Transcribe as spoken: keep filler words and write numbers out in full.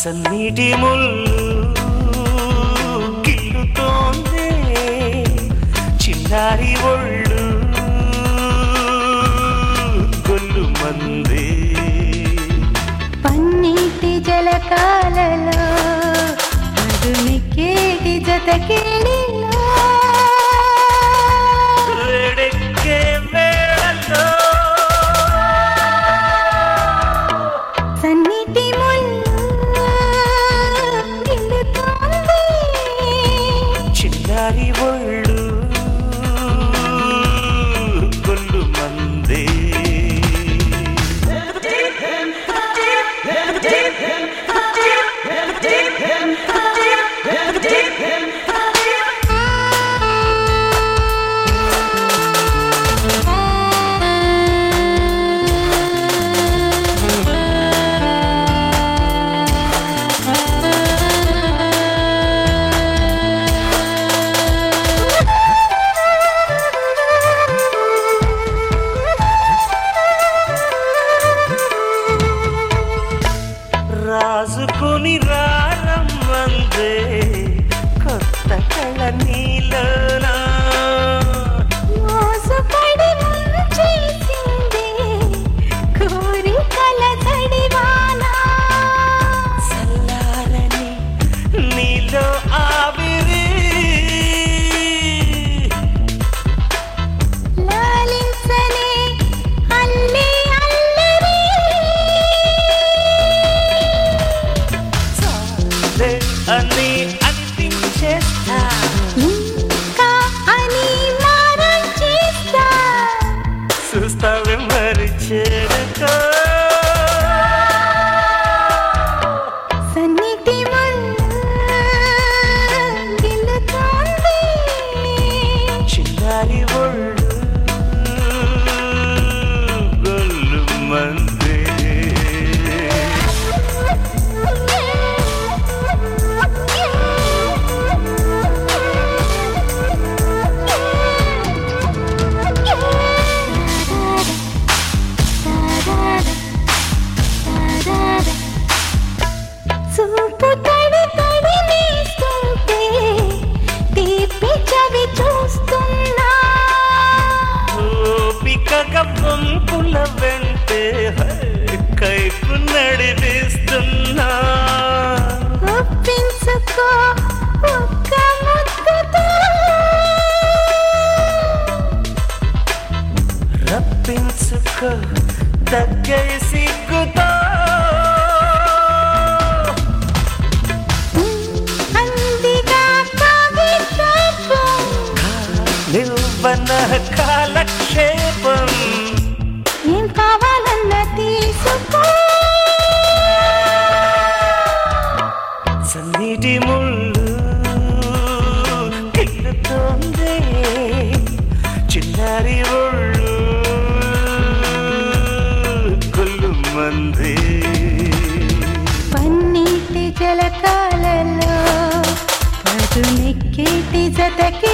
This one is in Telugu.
సన్నీటి ముళ్ళు గిల్లుతోందే చిన్నారి ఒళ్ళు గొల్లు మందే పన్నీటి జలకాలలో అదునికేటి జతకేళిలో వేడెక్కే వేళలో సన్నీటి ముళ్ళు గిల్లుతోంది చిన్నారి ఒళ్ళు గొల్లు మందే రాజుకుని రారమ్మందే కొత్త కళ నీలోనా మోసపడి ముంచేసింది కోరికల తడివానా చల్లారని నీలో ఆవిరి లాలించనే అల్లి అల్లరి చాలే అని అనిపించేస్తా ఇంకా అని మారం చేస్తా చూస్తావే మరి చేరుకో సన్నిటి ముళ్ళు గిల్లుతోంది చిన్నారి ఒళ్ళు గొల్లు మందే చూపు తడి తడి నేస్తుంటే తీపి చవి చూస్తున్నా ఓపికగా పంపుల వెంటే కైపు నడిపిస్తున్నా ఒప్పించుకో ఒక్క ముద్దుతో రప్పించుకో దగ్గర సిగ్గుతో అందిగా కాగితం నిల్వన కాలక్షేపం ఏం కావాలన్న తీసుకో సన్నీటి ముళ్ళు గిల్లుతోందే చిన్నారి ఒళ్ళు గొల్లు మందే పన్నీటి జలకాలలో పదునెక్కేటి జతకి